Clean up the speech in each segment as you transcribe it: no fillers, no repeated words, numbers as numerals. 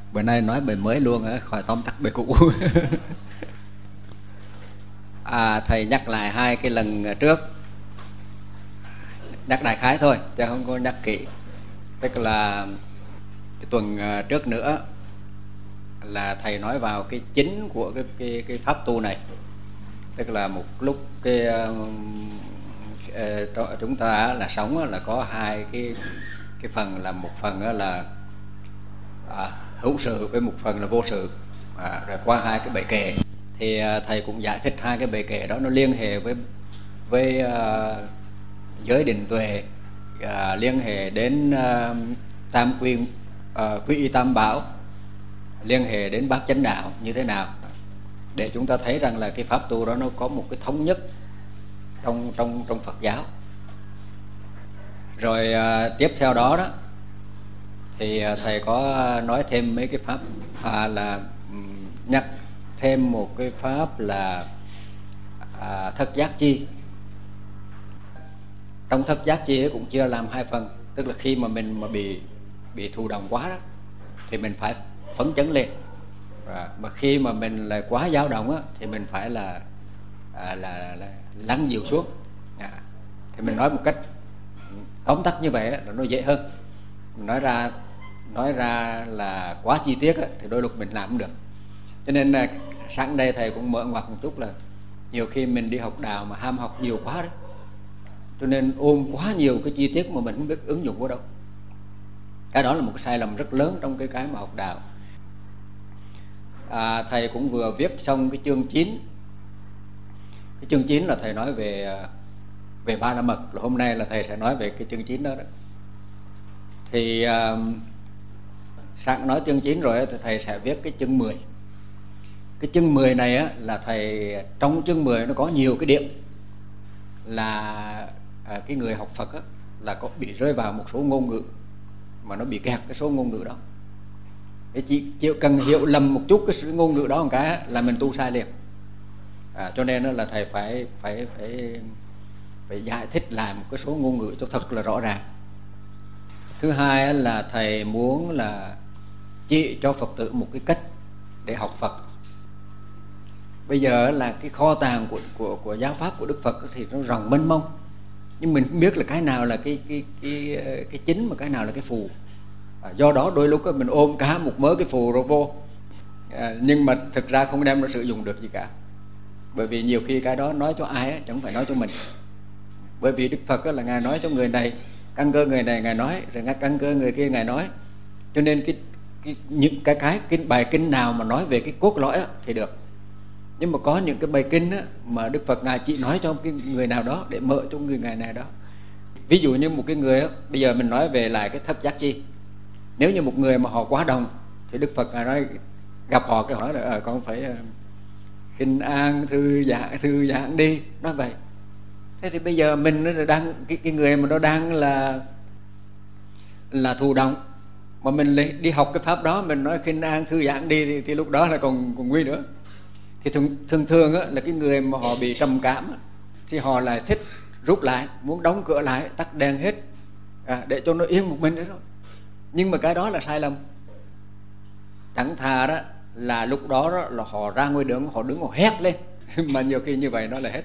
Bữa nay nói bài mới luôn á, khỏi tóm tắt bài cũ. Thầy nhắc lại hai cái lần trước, nhắc đại khái thôi chứ không có nhắc kỹ. Tức là cái tuần trước nữa là thầy nói vào cái chính của cái pháp tu này. Tức là một lúc chúng ta là sống là có hai cái phần, là một phần là hữu sự với một phần là vô sự. Rồi qua hai cái bệ kệ thì thầy cũng giải thích hai cái bệ kệ đó nó liên hệ với giới định tuệ, liên hệ đến tam quy, quy y tam bảo, liên hệ đến bát chánh đạo như thế nào, để chúng ta thấy rằng là cái pháp tu đó nó có một cái thống nhất trong Phật giáo. Rồi tiếp theo đó thì thầy có nói thêm mấy cái pháp, là nhắc thêm một cái pháp là thất giác chi. Trong thất giác chi ấy cũng chia làm hai phần. Tức là khi mà mình mà bị thụ động quá đó thì mình phải phấn chấn lên, mà khi mà mình lại quá dao động thì mình phải là lắng dịu xuống. Thì mình nói một cách tóm tắt như vậy là nó dễ hơn. Mình nói ra là quá chi tiết thì đôi lúc mình làm không được. Cho nên là sáng đây thầy cũng mở ngoặt một chút là nhiều khi mình đi học đạo mà ham học nhiều quá đấy, cho nên ôm quá nhiều cái chi tiết mà mình không biết ứng dụng vào đâu. Cái đó là một cái sai lầm rất lớn trong cái mà học đạo. Thầy cũng vừa viết xong cái chương 9. Cái chương 9 là thầy nói về Ba La Mật, là hôm nay là thầy sẽ nói về cái chương 9 đó. Thì sáng nói chương 9 rồi thì thầy sẽ viết cái chương 10. Cái chương 10 này là thầy, trong chương 10 nó có nhiều cái điểm là cái người học Phật là có bị rơi vào một số ngôn ngữ mà nó bị kẹt cái số ngôn ngữ đó. Để chỉ cần hiểu lầm một chút cái ngôn ngữ đó một cái là mình tu sai liền. Cho nên là thầy phải giải thích lại một cái số ngôn ngữ cho thật là rõ ràng. Thứ hai là thầy muốn là chỉ cho Phật tử một cái cách để học Phật. Bây giờ là cái kho tàng của giáo pháp của Đức Phật thì nó rộng mênh mông, nhưng mình không biết là cái nào là cái chính mà cái nào là cái phù. Do đó đôi lúc mình ôm cả một mớ cái phù rồi vô, nhưng mà thực ra không đem nó sử dụng được gì cả. Bởi vì nhiều khi cái đó nói cho ai chẳng phải nói cho mình. Bởi vì Đức Phật là Ngài nói cho người này, căn cơ người này Ngài nói, rồi căn cơ người kia Ngài nói. Cho nên những cái bài kinh nào mà nói về cái cốt lõi thì được. Nhưng mà có những cái bài kinh mà Đức Phật Ngài chỉ nói cho cái người nào đó để mở cho người Ngài này đó. Ví dụ như một cái người bây giờ mình nói về lại cái thất giác chi. Nếu như một người mà họ quá đồng thì Đức Phật Ngài nói, gặp họ cái hỏi là con phải khinh an thư giãn đi, nói vậy. Thế thì bây giờ mình đang cái người mà nó đang là thụ động, mà mình đi học cái pháp đó mình nói khinh an thư giãn đi thì lúc đó là còn nguy nữa. Thì thường là cái người mà họ bị trầm cảm thì họ lại thích rút lại, muốn đóng cửa lại, tắt đèn hết, để cho nó yên một mình đấy thôi. Nhưng mà cái đó là sai lầm. Chẳng thà đó là lúc đó là họ ra ngoài đường, họ đứng họ hét lên mà nhiều khi như vậy nó là hết.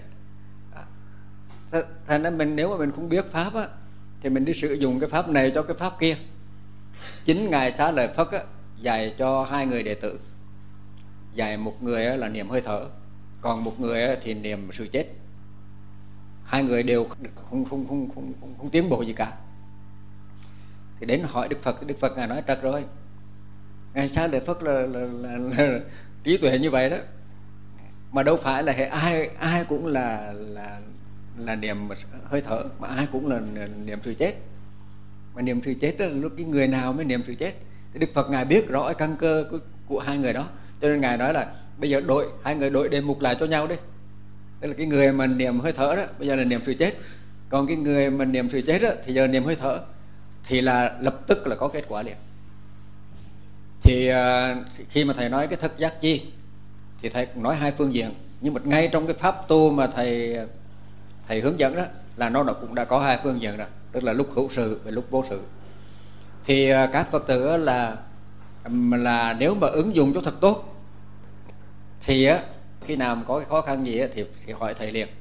Thành ra mình, nếu mà mình không biết pháp thì mình đi sử dụng cái pháp này cho cái pháp kia. Chính Ngài Xá Lợi Phất dạy cho hai người đệ tử. Dạy một người là niệm hơi thở, còn một người thì niệm sự chết. Hai người đều không tiến bộ gì cả. Thì đến hỏi Đức Phật, Đức Phật Ngài nói trật rồi. Ngài Xá Lợi Phất là trí tuệ như vậy đó, mà đâu phải là ai cũng là niệm hơi thở, mà ai cũng là niệm sự chết. Mà niệm sự chết là lúc cái người nào mới niệm sự chết. Thì Đức Phật Ngài biết rõ căn cơ của hai người đó, cho nên Ngài nói là bây giờ hai người đội đề mục lại cho nhau đi. Tức là cái người mà niệm hơi thở đó bây giờ là niệm sự chết, còn cái người mà niệm sự chết đó thì giờ niệm hơi thở, thì là lập tức là có kết quả liền. Thì khi mà thầy nói cái thất giác chi thì thầy cũng nói hai phương diện, nhưng mà ngay trong cái pháp tu mà thầy hướng dẫn đó là nó cũng đã có hai phương diện rồi. Tức là lúc hữu sự và lúc vô sự. Thì các Phật tử là là nếu mà ứng dụng cho thật tốt thì á, khi nào mà có cái khó khăn gì á, thì hỏi thầy liền.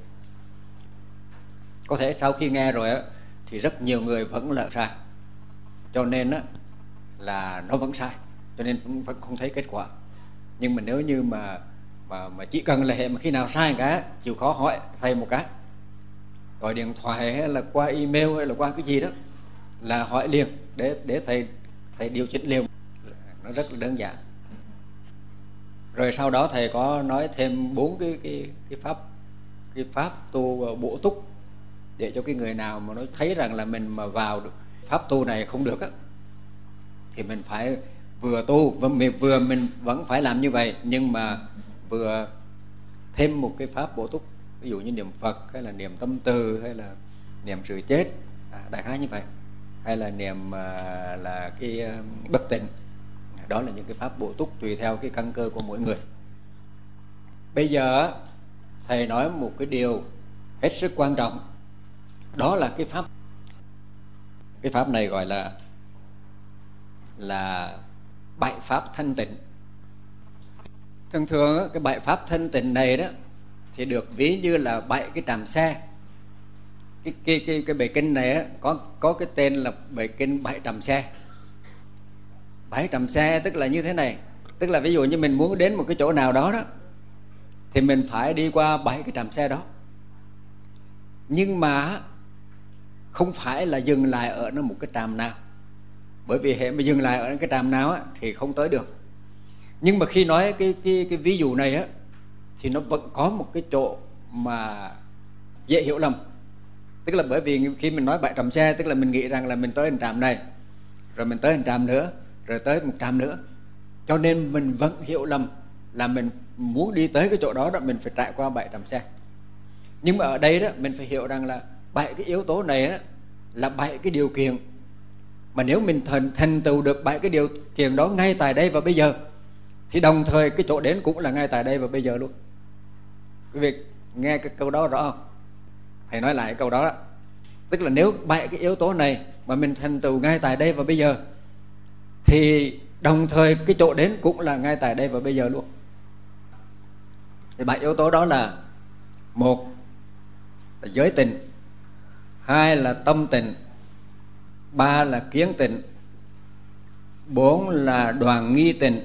Có thể sau khi nghe rồi á, thì rất nhiều người vẫn là sai, cho nên á, là nó vẫn sai, cho nên vẫn không thấy kết quả. Nhưng mà nếu như mà chỉ cần là hệ mà khi nào sai cái chịu khó hỏi thầy một cái, gọi điện thoại hay là qua email hay là qua cái gì đó, là hỏi liền để thầy điều chỉnh liền. Nó rất là đơn giản. Rồi sau đó thầy có nói thêm 4 cái pháp tu bổ túc, để cho cái người nào mà nó thấy rằng là mình mà vào được pháp tu này không được á, thì mình phải vừa tu vừa mình vẫn phải làm như vậy, nhưng mà vừa thêm một cái pháp bổ túc, ví dụ như niệm Phật hay là niệm tâm từ hay là niệm sự chết, đại khái như vậy, hay là niệm là cái bất tịnh. Đó là những cái pháp bổ túc tùy theo cái căn cơ của mỗi người. Bây giờ thầy nói một cái điều hết sức quan trọng, đó là cái pháp này gọi là 7 pháp thanh tịnh. Thường thường cái 7 pháp thanh tịnh này đó thì được ví như là 7 cái tràm xe. Cái bài kinh này có cái tên là bài kinh 7 tràm xe. 7 tràm xe tức là như thế này, tức là ví dụ như mình muốn đến một cái chỗ nào đó đó, thì mình phải đi qua 7 cái tràm xe đó. Nhưng mà không phải là dừng lại ở nó một cái tràm nào, bởi vì hệ mà dừng lại ở cái tràm nào thì không tới được. Nhưng mà khi nói cái ví dụ này á, thì nó vẫn có một cái chỗ mà dễ hiểu lầm. Tức là bởi vì khi mình nói 7 tràm xe, tức là mình nghĩ rằng là mình tới một tràm này, rồi mình tới một tràm nữa, rồi tới một tràm nữa, cho nên mình vẫn hiểu lầm là mình muốn đi tới cái chỗ đó đó, mình phải trải qua 7 tràm xe. Nhưng mà ở đây đó mình phải hiểu rằng là 7 cái yếu tố này đó là 7 cái điều kiện mà nếu mình thành tựu được 7 cái điều kiện đó ngay tại đây và bây giờ, thì đồng thời cái chỗ đến cũng là ngay tại đây và bây giờ luôn. Quý vị nghe cái câu đó rõ không? Thầy nói lại cái câu đó đó. Tức là nếu 7 cái yếu tố này mà mình thành tựu ngay tại đây và bây giờ, thì đồng thời cái chỗ đến cũng là ngay tại đây và bây giờ luôn. Thì 7 yếu tố đó là: 1 là giới tịnh, 2 là tâm tịnh, 3 là kiến tịnh, 4 là đoàn nghi tịnh,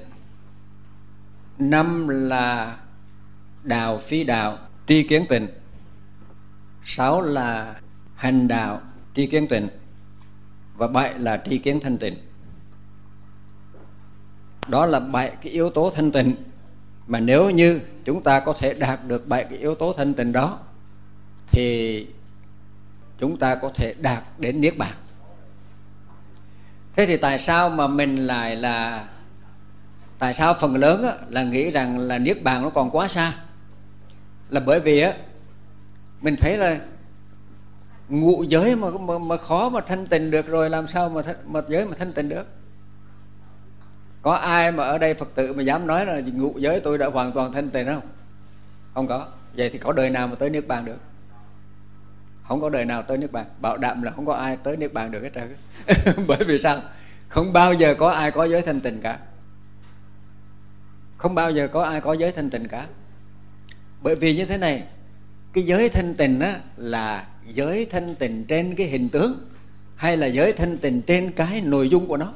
5 là đạo phi đạo tri kiến tịnh, 6 là hành đạo tri kiến tịnh, và 7 là tri kiến thanh tịnh. Đó là 7 cái yếu tố thanh tịnh mà nếu như chúng ta có thể đạt được 7 cái yếu tố thanh tịnh đó, thì chúng ta có thể đạt đến Niết Bàn. Thế thì tại sao mà mình lại là, tại sao phần lớn là nghĩ rằng là Niết Bàn nó còn quá xa? Là bởi vì mình thấy là ngũ giới mà khó mà thanh tịnh được rồi, làm sao mà giới mà thanh tịnh được? Có ai mà ở đây Phật tử mà dám nói là ngũ giới tôi đã hoàn toàn thanh tịnh không? Không có. Vậy thì có đời nào mà tới Niết Bàn được? Không có đời nào tới Niết Bàn. Bảo đảm là không có ai tới Niết Bàn được hết trơn. Bởi vì sao? Không bao giờ có ai có giới thanh tịnh cả. Không bao giờ có ai có giới thanh tịnh cả. Bởi vì như thế này, cái giới thanh tịnh là giới thanh tịnh trên cái hình tướng, hay là giới thanh tịnh trên cái nội dung của nó.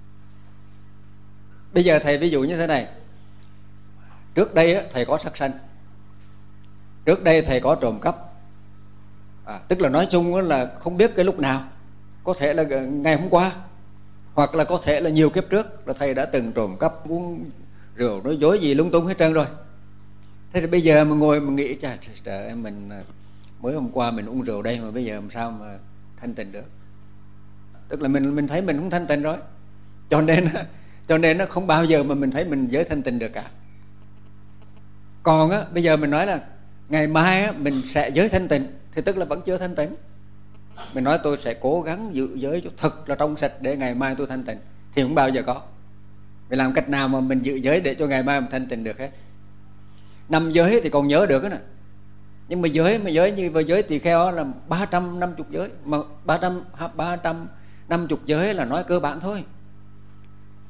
Bây giờ thầy ví dụ như thế này. Trước đây thầy có sát sanh, trước đây thầy có trộm cắp, tức là nói chung là không biết cái lúc nào, có thể là ngày hôm qua, hoặc là có thể là nhiều kiếp trước là thầy đã từng trộm cắp, uống rượu, nói dối gì lung tung hết trơn rồi. Thế thì bây giờ mà ngồi mà nghĩ trời ơi, mình mới hôm qua mình uống rượu đây mà bây giờ làm sao mà thanh tịnh được? Tức là mình thấy mình không thanh tịnh rồi, cho nên nó không bao giờ mà mình thấy mình giới thanh tịnh được cả. Còn bây giờ mình nói là ngày mai mình sẽ giới thanh tịnh, thì tức là vẫn chưa thanh tịnh. Mình nói tôi sẽ cố gắng giữ giới cho thật là trong sạch để ngày mai tôi thanh tịnh, thì không bao giờ có. Mình làm cách nào mà mình giữ giới để cho ngày mai mình thanh tịnh được hết? 5 giới thì còn nhớ được đó nè. Nhưng mà giới như với giới tỳ kheo là 350 giới, mà 350 giới là nói cơ bản thôi.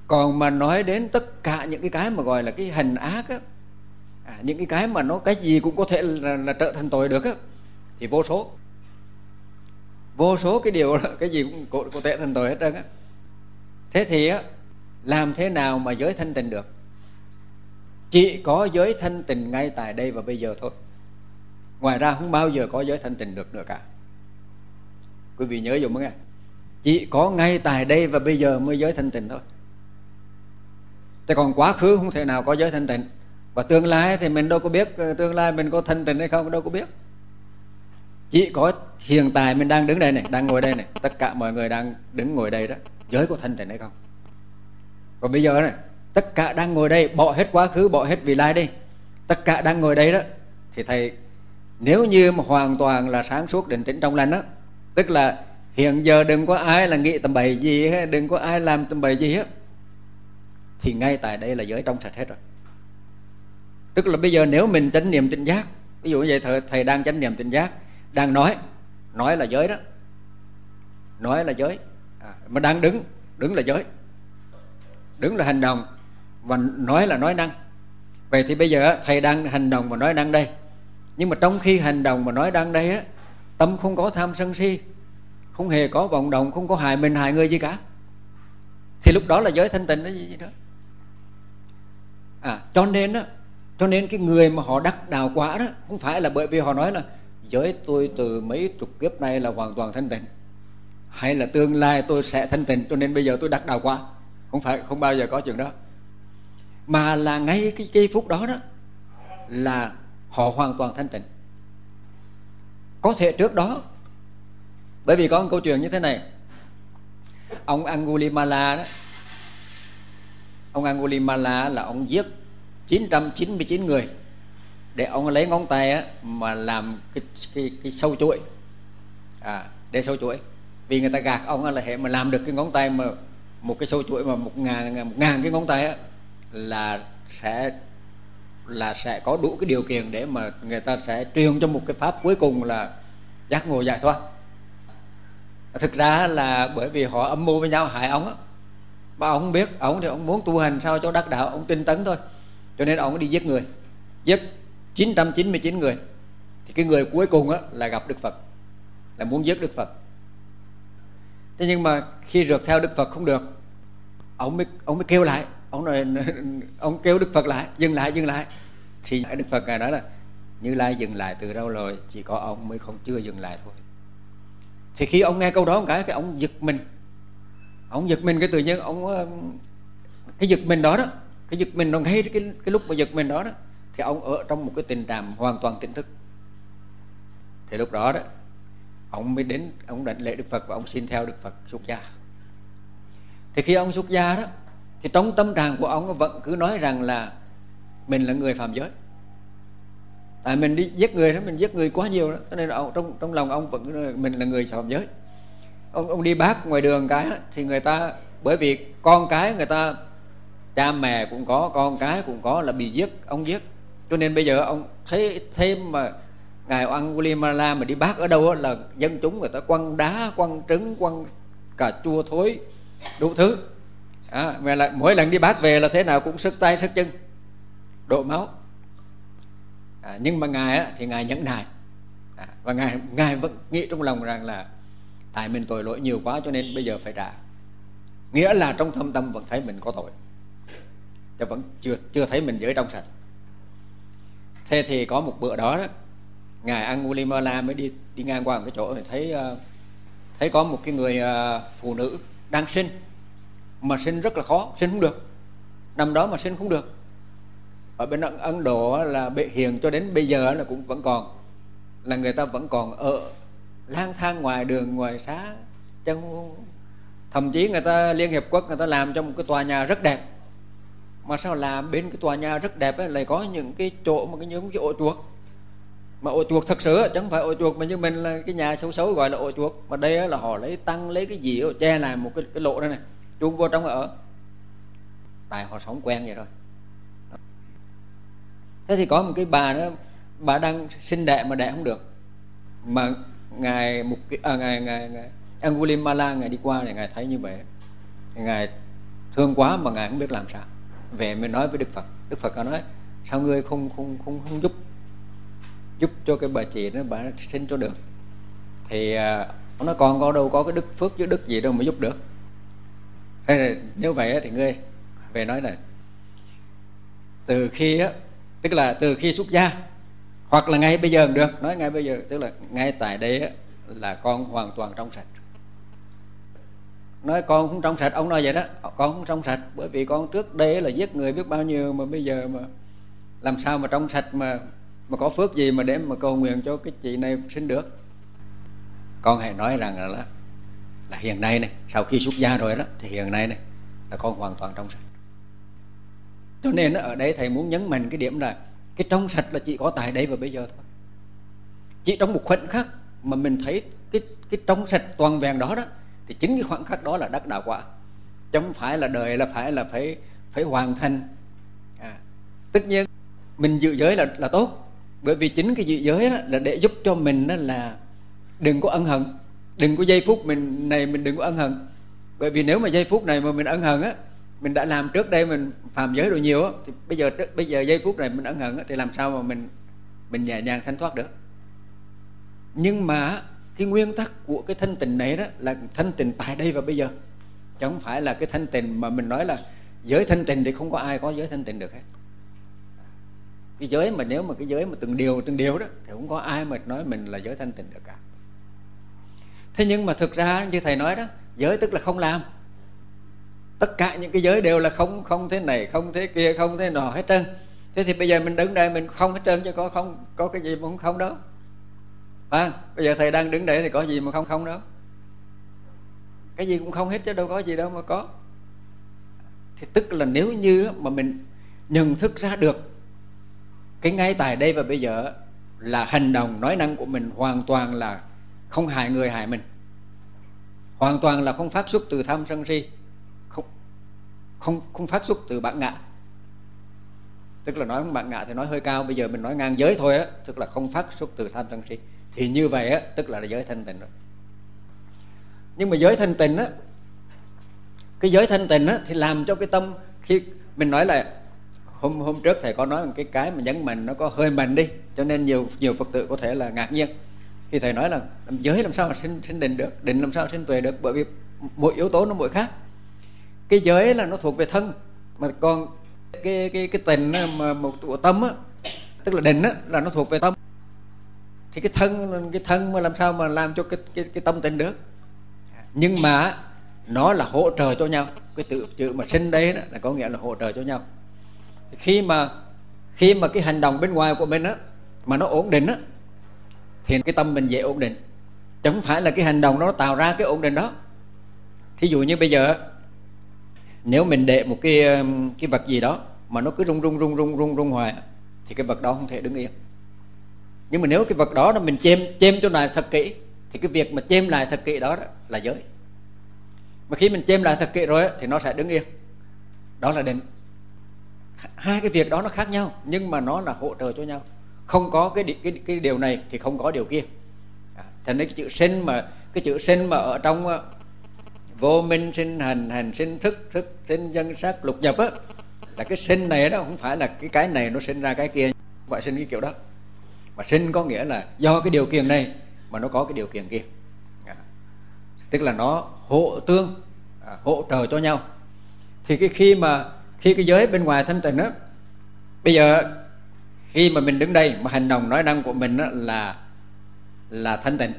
Còn mà nói đến tất cả những cái mà gọi là cái hành ác á, những cái mà nó cái gì cũng có thể là trở thành tội được á, thì vô số. Vô số cái điều cái gì cũng có thể thành tội hết trơn á. Thế thì á, làm thế nào mà giới thanh tịnh được? Chỉ có giới thanh tịnh ngay tại đây và bây giờ thôi. Ngoài ra không bao giờ có giới thanh tịnh được nữa cả. Quý vị nhớ dùm nghe. Chỉ có ngay tại đây và bây giờ mới giới thanh tịnh thôi. Thế còn quá khứ không thể nào có giới thanh tịnh. Và tương lai thì mình đâu có biết tương lai mình có thanh tịnh hay không, đâu có biết. Chỉ có hiện tại mình đang đứng đây này, đang ngồi đây này, tất cả mọi người đang đứng ngồi đây đó, giới có thanh tịnh hay không? Và bây giờ này, tất cả đang ngồi đây, bỏ hết quá khứ, bỏ hết vị lai đi, tất cả đang ngồi đây đó, thì thầy nếu như mà hoàn toàn là sáng suốt định tĩnh trong lành đó, tức là hiện giờ đừng có ai là nghĩ tầm bậy gì, đừng có ai làm tầm bậy gì hết, thì ngay tại đây là giới trong sạch hết rồi. Tức là bây giờ nếu mình chánh niệm tỉnh giác, ví dụ như vậy, thầy đang chánh niệm tỉnh giác, đang nói là giới đó, nói là giới, mà đang đứng là giới, đứng là hành động, và nói là nói năng. Vậy thì bây giờ thầy đang hành động và nói năng đây, nhưng mà trong khi hành động và nói năng đây á, tâm không có tham sân si, không hề có vọng động, không có hại mình hại người gì cả, thì lúc đó là giới thanh tịnh đó gì đó. Cho nên cái người mà họ đắc đạo quả đó, không phải là bởi vì họ nói là giới tôi từ mấy chục kiếp nay là hoàn toàn thanh tịnh, hay là tương lai tôi sẽ thanh tịnh cho nên bây giờ tôi đắc đạo quả. Không phải, không bao giờ có chuyện đó. Mà là ngay cái giây phút đó đó là họ hoàn toàn thanh tịnh. Có thể trước đó, bởi vì có một câu chuyện như thế này. Ông Angulimala đó, ông Angulimala là ông giết 999 người để ông lấy ngón tay á, mà làm cái sâu chuỗi, để sâu chuỗi. Vì người ta gạt ông là hệ mà làm được cái ngón tay mà một cái sâu chuỗi mà một ngàn cái ngón tay á, là sẽ có đủ cái điều kiện để mà người ta sẽ truyền cho một cái pháp cuối cùng là giác ngộ giải thoát. Thực ra là bởi vì họ âm mưu với nhau hại ông á, mà ông không biết. Ông thì ông muốn tu hành sao cho đắc đạo, ông tinh tấn thôi, cho nên ông đi giết người, giết 999 người. Thì cái người cuối cùng á là gặp Đức Phật, là muốn giết Đức Phật. Thế nhưng mà khi rượt theo Đức Phật không được, ông mới kêu lại, ông kêu Đức Phật lại, dừng lại. Thì Đức Phật ngài nói là Như Lai dừng lại từ đâu rồi, chỉ có ông mới chưa dừng lại thôi. Thì khi ông nghe câu đó cái ông giật mình. Ông giật mình cái tự nhiên cái giật mình đó, cái giật mình nó ngay cái lúc mà giật mình đó thì ông ở trong một cái tình trạng hoàn toàn tỉnh thức. Thì lúc đó ông mới đến, ông đảnh lễ Đức Phật và ông xin theo Đức Phật xuất gia. Thì khi ông xuất gia đó, thì trong tâm trạng của ông vẫn cứ nói rằng là mình là người phạm giới. Tại mình đi giết người đó, mình giết người quá nhiều đó, cho nên là trong lòng ông vẫn mình là người phạm giới. Ông đi bác ngoài đường cái thì người ta, bởi vì con cái người ta, cha mẹ cũng có, con cái cũng có là bị giết, ông giết. Cho nên bây giờ ông thấy thêm mà ngài Angulimala mà đi bác ở đâu là dân chúng người ta quăng đá, quăng trứng, quăng cà chua thối, đủ thứ. Mà là mỗi lần đi bác về là thế nào cũng sức tay sức chân, đổ máu. Nhưng mà ngài thì ngài nhẫn nại, và ngài vẫn nghĩ trong lòng rằng là tại mình tội lỗi nhiều quá cho nên bây giờ phải trả. Nghĩa là trong thâm tâm vẫn thấy mình có tội, chứ vẫn chưa thấy mình giới trong sạch. Thế thì có một bữa đó ngài Angulimala mới đi ngang qua một cái chỗ thì thấy có một cái người phụ nữ đang sinh, mà sinh rất là khó, sinh không được, nằm đó mà sinh không được. Ở bên Ấn Độ là bị hiền cho đến bây giờ là cũng vẫn còn, là người ta vẫn còn ở lang thang ngoài đường ngoài xá, thậm chí người ta Liên Hiệp Quốc người ta làm cho một cái tòa nhà rất đẹp, mà sao làm bên cái tòa nhà rất đẹp ấy, lại có những cái chỗ mà những cái ổ chuột, mà ổ chuột thật sự chứ không phải ổ chuột mà như mình là cái nhà xấu xấu gọi là ổ chuột, mà đây là họ lấy cái gì che lại một cái lỗ đây này, chui vô trong ở, tại họ sống quen vậy rồi. Thế thì có một cái bà đó, bà đang sinh đẻ mà đẻ không được, mà ngài Angulimala ngài đi qua thì ngài thấy như vậy, ngài thương quá mà ngài không biết làm sao. Về mới nói với Đức Phật. Đức Phật có nói sao ngươi không giúp cho cái bà chị đó, bà sinh cho được. Thì ông nói con có đâu có cái đức phước chứ đức gì đâu mà giúp được. Nếu vậy thì ngươi về nói này, từ khi á, tức là từ khi xuất gia hoặc là ngay bây giờ cũng được, nói ngay bây giờ, tức là ngay tại đây á, là con hoàn toàn trong sạch. Nói con không trong sạch, ông nói vậy đó, con không trong sạch bởi vì con trước đây là giết người biết bao nhiêu, mà bây giờ mà làm sao mà trong sạch mà có phước gì mà để mà cầu nguyện cho cái chị này sinh được. Con hãy nói rằng là hiện nay này, sau khi xuất gia rồi đó, thì hiện nay này là con hoàn toàn trong sạch. Cho nên ở đây thầy muốn nhấn mạnh cái điểm là cái trong sạch là chỉ có tại đây và bây giờ thôi. Chỉ trong một khoảnh khắc mà mình thấy cái trong sạch toàn vẹn đó đó, thì chính cái khoảnh khắc đó là đắc đạo quả, chứ không phải là đời là phải hoàn thành. Tất nhiên mình giữ giới là tốt, bởi vì chính cái giữ giới đó là để giúp cho mình đó là đừng có ân hận, đừng có giây phút mình đừng có ân hận. Bởi vì nếu mà giây phút này mà mình ân hận á, mình đã làm trước đây mình phạm giới rồi nhiều á, thì bây giờ giây phút này mình ân hận á, thì làm sao mà mình nhẹ nhàng thanh thoát được. Nhưng mà cái nguyên tắc của cái thanh tịnh này đó là thanh tịnh tại đây và bây giờ, chứ không phải là cái thanh tịnh mà mình nói là giới thanh tịnh thì không có ai có giới thanh tịnh được hết. Cái giới mà nếu mà cái giới mà từng điều đó thì không có ai mà nói mình là giới thanh tịnh được cả. Thế nhưng mà thực ra như thầy nói đó, giới tức là không làm. Tất cả những cái giới đều là không thế này, không thế kia, không thế nọ hết trơn. Thế thì bây giờ mình đứng đây mình không hết trơn, chứ có cái gì mà không đâu. Bây giờ thầy đang đứng đây thì có gì mà không đâu. Cái gì cũng không hết chứ đâu có gì đâu mà có. Thì tức là nếu như mà mình nhận thức ra được cái ngay tại đây và bây giờ là hành động nói năng của mình hoàn toàn là không hại người hại mình, hoàn toàn là không phát xuất từ tham sân si, không phát xuất từ bản ngã. Tức là nói bản ngã thì nói hơi cao, bây giờ mình nói ngang giới thôi á, tức là không phát xuất từ tham sân si. Thì như vậy á, tức là giới thanh tịnh rồi. Nhưng mà giới thanh tịnh á, cái giới thanh tịnh á thì làm cho cái tâm, khi mình nói là hôm trước thầy có nói một cái mà nhấn mạnh nó có hơi mạnh đi, cho nên nhiều Phật tử có thể là ngạc nhiên khi thầy nói là giới làm sao mà sinh định được, định làm sao sinh tuệ được, bởi vì mỗi yếu tố nó mỗi khác. Cái giới là nó thuộc về thân, mà còn cái tình mà một của tâm á, tức là định á, là nó thuộc về tâm. Thì cái thân mà làm sao mà làm cho cái tâm tịnh được. Nhưng mà nó là hỗ trợ cho nhau. Cái chữ mà sinh đây đó là có nghĩa là hỗ trợ cho nhau. Khi mà cái hành động bên ngoài của mình á mà nó ổn định á, thì cái tâm mình dễ ổn định, chứ không phải là cái hành động nó tạo ra cái ổn định đó. Thí dụ như bây giờ nếu mình để một cái vật gì đó mà nó cứ rung hoài, thì cái vật đó không thể đứng yên. Nhưng mà nếu cái vật đó mình chêm cho lại thật kỹ, thì cái việc mà chêm lại thật kỹ đó là giới. Mà khi mình chêm lại thật kỹ rồi thì nó sẽ đứng yên, đó là định. Hai cái việc đó nó khác nhau, nhưng mà nó là hỗ trợ cho nhau. Không có cái điều này thì không có điều kia. Thành nên cái chữ sinh mà ở trong vô minh sinh hành, hành sinh thức, thức sinh dân sắc lục nhập á, là cái sinh này đó không phải là cái này nó sinh ra cái kia, không phải sinh cái kiểu đó. Mà sinh có nghĩa là do cái điều kiện này mà nó có cái điều kiện kia. Tức là nó hỗ trợ cho nhau. Thì khi cái giới bên ngoài thanh tịnh á, bây giờ khi mà mình đứng đây mà hành động nói năng của mình á là thanh tịnh,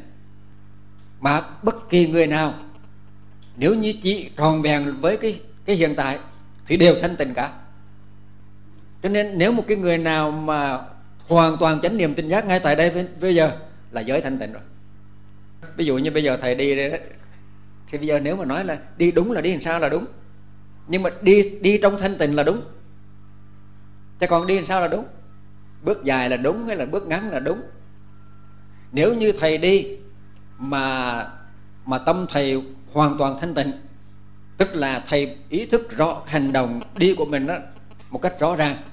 mà bất kỳ người nào nếu như chỉ tròn vẹn với cái hiện tại thì đều thanh tịnh cả. Cho nên nếu một cái người nào mà hoàn toàn chánh niệm tỉnh giác ngay tại đây bây giờ là giới thanh tịnh rồi. Ví dụ như bây giờ thầy đi đây đó, thì bây giờ nếu mà nói là đi đúng là đi làm sao là đúng, nhưng mà đi trong thanh tịnh là đúng. Chứ còn đi làm sao là đúng, bước dài là đúng hay là bước ngắn là đúng. Nếu như thầy đi mà tâm thầy hoàn toàn thanh tịnh, tức là thầy ý thức rõ hành động đi của mình đó một cách rõ ràng,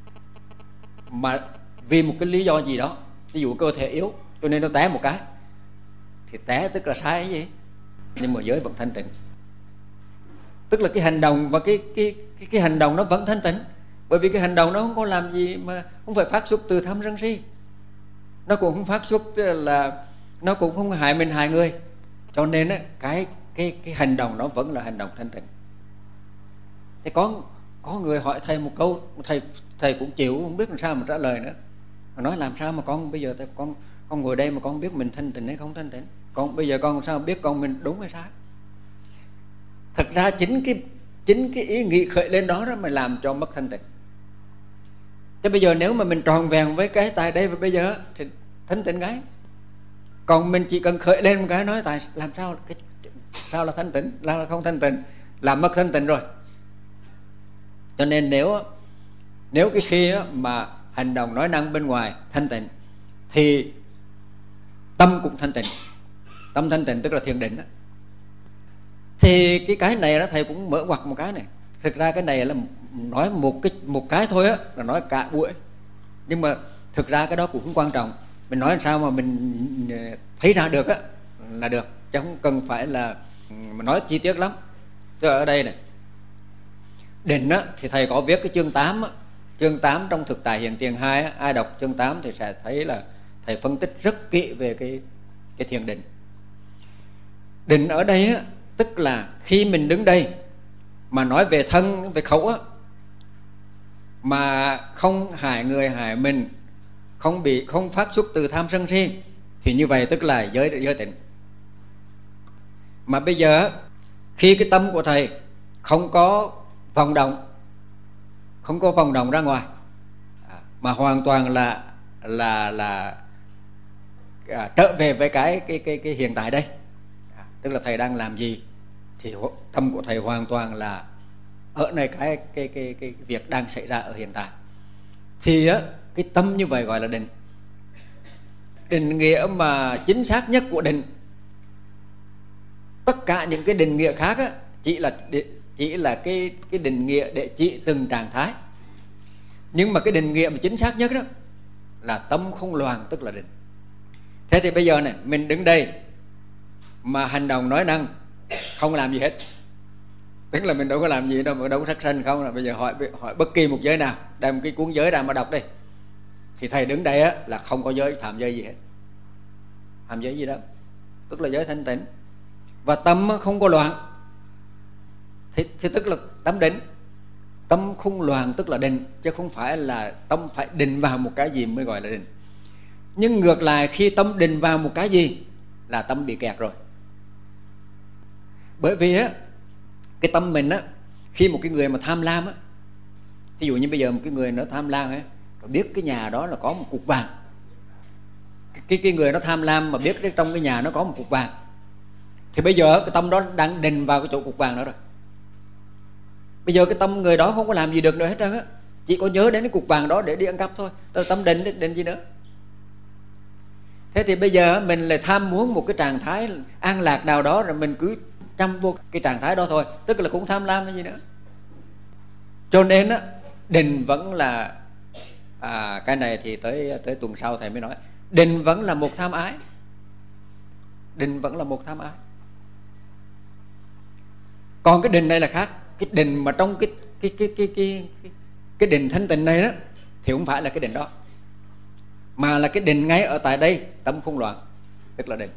mà vì một cái lý do gì đó, ví dụ cơ thể yếu cho nên nó té một cái, thì té tức là sai cái gì, nhưng mà giới vẫn thanh tịnh. Tức là cái hành động và cái hành động nó vẫn thanh tịnh, bởi vì cái hành động nó không có làm gì mà không phải phát xuất từ tham sân si, nó cũng không phát xuất là nó cũng không hại mình hại người, cho nên cái hành động nó vẫn là hành động thanh tịnh. Thế có người hỏi thầy một câu, thầy cũng chịu không biết làm sao mà trả lời nữa. Mà nói làm sao mà con bây giờ con ngồi đây mà con biết mình thanh tịnh hay không thanh tịnh? Con bây giờ con làm sao biết con mình đúng hay sai? Thật ra chính cái ý nghĩ khởi lên đó mà làm cho mất thanh tịnh. Thế bây giờ nếu mà mình tròn vẹn với cái tại đây và bây giờ thì thanh tịnh cái. Còn mình chỉ cần khởi lên một cái nói tại làm sao sao là thanh tịnh, là không thanh tịnh, làm mất thanh tịnh rồi. Cho nên nếu cái khi mà hành động nói năng bên ngoài thanh tịnh thì tâm cũng thanh tịnh. Tâm thanh tịnh tức là thiền định đó. Thì cái này đó thầy cũng mở ngoặt một cái này. Thực ra cái này là nói một cái thôi á, là nói cả buổi. Nhưng mà thực ra cái đó cũng không quan trọng. Mình nói làm sao mà mình thấy ra được á là được, chứ không cần phải là mình nói chi tiết lắm. Chứ ở đây này, định á thì thầy có viết cái chương 8 á. Chương 8 trong Thực Tại Hiện Tiền 2 á, ai đọc chương 8 thì sẽ thấy là thầy phân tích rất kỹ về cái thiền định. Định ở đây á, tức là khi mình đứng đây mà nói về thân, về khẩu á, mà không hại người hại mình, không phát xuất từ tham sân si, thì như vậy tức là giới tịnh. Mà bây giờ khi cái tâm của thầy không có vọng động ra ngoài, mà hoàn toàn là trở về với cái hiện tại đây, tức là thầy đang làm gì thì tâm của thầy hoàn toàn là ở nơi cái việc đang xảy ra ở hiện tại, thì á cái tâm như vậy gọi là định. Định nghĩa mà chính xác nhất của định, tất cả những cái định nghĩa khác á, chỉ là cái định nghĩa để chỉ từng trạng thái. Nhưng mà cái định nghĩa mà chính xác nhất đó là tâm không loạn, tức là định. Thế thì bây giờ này, mình đứng đây mà hành động nói năng không làm gì hết, tức là mình đâu có làm gì đâu, mà đâu có sát sanh không. Là bây giờ hỏi bất kỳ một giới nào, đem cái cuốn giới ra mà đọc đi, thì thầy đứng đây á là không có giới phạm giới gì hết. Phạm giới gì đâu, tức là giới thanh tịnh. Và tâm không có loạn thì tức là tâm định. Tâm không loạn tức là định, chứ không phải là tâm phải định vào một cái gì mới gọi là định. Nhưng ngược lại, khi tâm định vào một cái gì là tâm bị kẹt rồi. Bởi vì á, cái tâm mình á, khi một cái người mà tham lam á, ví dụ như bây giờ một cái người nó tham lam ấy, rồi biết cái nhà đó là có một cục vàng, cái người nó tham lam mà biết trong cái nhà nó có một cục vàng, thì bây giờ cái tâm đó đang định vào cái chỗ cục vàng đó rồi. Bây giờ cái tâm người đó không có làm gì được nữa hết trơn á, chỉ có nhớ đến cái cục vàng đó để đi ăn cắp thôi. Đó là tâm định gì nữa. Thế thì bây giờ mình lại tham muốn một cái trạng thái an lạc nào đó, rồi mình cứ chăm vô cái trạng thái đó thôi, tức là cũng tham lam cái gì nữa. Cho nên á, định vẫn là cái này thì tới tuần sau thầy mới nói. Định vẫn là một tham ái. Định vẫn là một tham ái. Còn cái định này là khác. Cái định mà trong cái định thanh tịnh này đó thì không phải là cái định đó, mà là cái định ngay ở tại đây, tâm không loạn, tức là định.